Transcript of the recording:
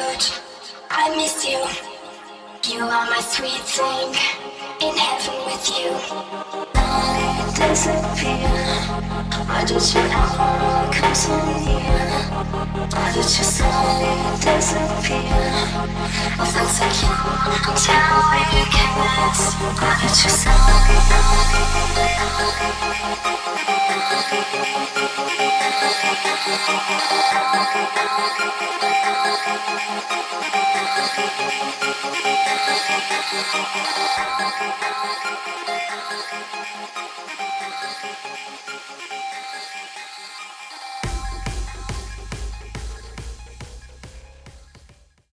good. I miss you. You are my sweet thing. In heaven with you. I disappear. Why did you ever come so near? Why did you slowly disappear? I felt so young until we kissed. Why did you slowly